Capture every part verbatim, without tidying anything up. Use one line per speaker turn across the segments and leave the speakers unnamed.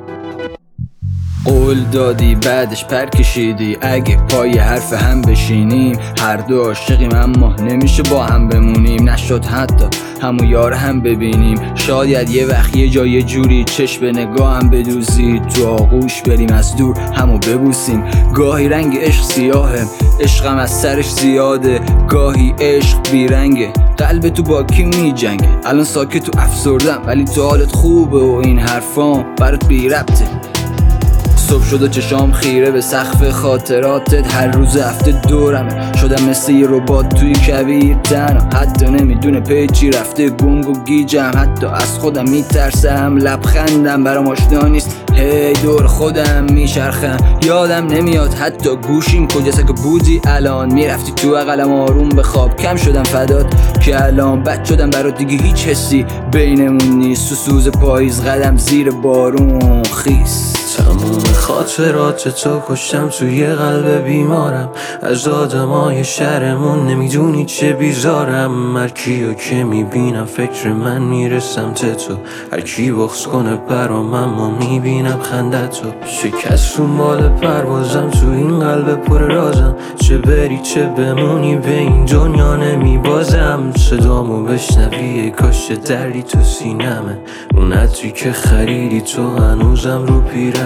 قول دادی بعدش پر کشیدی، اگه پای حرف هم بشینیم هر دو عاشقیم اما نمیشه با هم بمونیم. نشد حتی همو یار هم ببینیم، شاید یه وقت یه جا یه جوری چشم به نگاه هم بدوزی، تو آغوش بریم از دور همو ببوسیم. گاهی رنگ عشق سیاهه، عشقم از سرش زیاده، گاهی عشق بیرنگه، قلب تو با کی میجنگه. الان ساکت تو افسردم ولی تو حالت خوبه و این حرفام برات بی ربطه. صبح شد و چشام خیره به سقف خاطراتت، هر روز هفته دورمه، شدم مثل یه ربات توی کبیر تنها، حتی نمیدونه پی چی رفته، گنگ و گیجم، حتی از خودم میترسم، لبخندم برام آشنا نیست، هی دور خودم میچرخم، یادم نمیاد حتی گوشیم کجاست که بودی الان، میرفتی تو اقلم آروم به خواب، کم شدم فدات که الان بد شدم برات، دیگه هیچ حسی بینمون نیست، تو سوز پاییز قدم زیر بارون خیس.
تموم خاطرات تو کشتم توی قلب بیمارم، از آدمای شهرمون نمیدونی چه بیزارم، هر کیو که میبینم فکر من میرسم تو، هر کی بغض کنه برام اما میبینم خندتو، شکستون بال پروازم تو این قلب پر رازم، چه بری چه بمونی به این دنیا نمیبازم، صدامو بشنوی کاش دردی تو سینمه، اون عطری که خریدی تو هنوزم رو پیرنمه.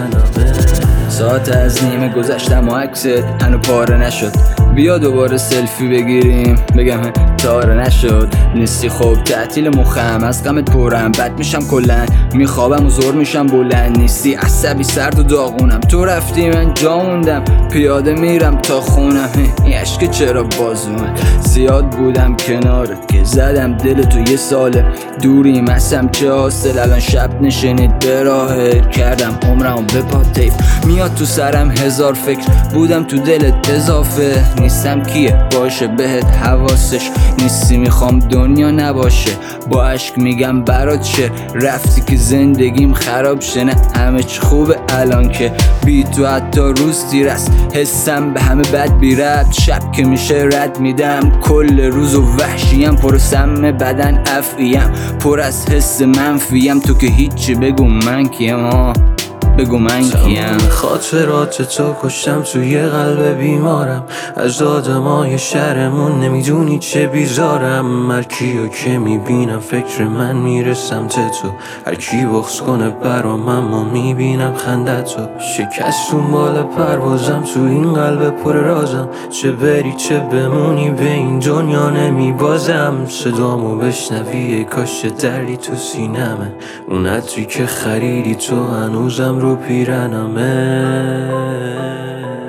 ساعت از نیمه گذشتم و عکست هنو پاره نشد، بیا دوباره سلفی بگیریم، بگم تاره نشد، نیستی خوب تعطیل مخم، از غمت پرم بد میشم کلن، میخوابم و زور میشم بلند، نیستی عصبی سرد و داغونم، تو رفتی من جا موندم، پیاده میرم تا خونم، این عشق چرا باز اومد، زیاد بودم کنارت که زدم دل تو یه ساله، دوریم ازم چه حاصل، الان شب نشینید به راهت، کردم عمرم به پا تیپ، میاد تو سرم هزار فکر، بودم تو دلت اضافه، نیستم کیه باشه بهت حواسش نیستی، میخوام دنیا نباشه، با عشق میگم برات شه، رفتی که زندگیم خراب شه، نه همه چی خوبه الان که بی تو حتی روز تیر است، حسم به همه بد بی ربط، شب که میشه رد میدم، کل روز و وحشیم، پر سم بدن افعیم، پر از حس منفیم، تو که هیچی بگو من کیم، ها بگو من کیم.
خاطرات تو کشتم توی قلب بیمارم، از آدمای شهرمون نمیدونی چه بیزارم، هر کیو که میبینم فکر من میرسم تو، هر کی بغض کنه برام اما میبینم خندتو، شکستون بال پروازم تو این قلب پر رازم، چه بری چه بمونی به این دنیا نمیبازم، صدامو بشنوی کاش دردی تو سینمه، اون عطری که خریدی تو هنوزم رو پیرنمه.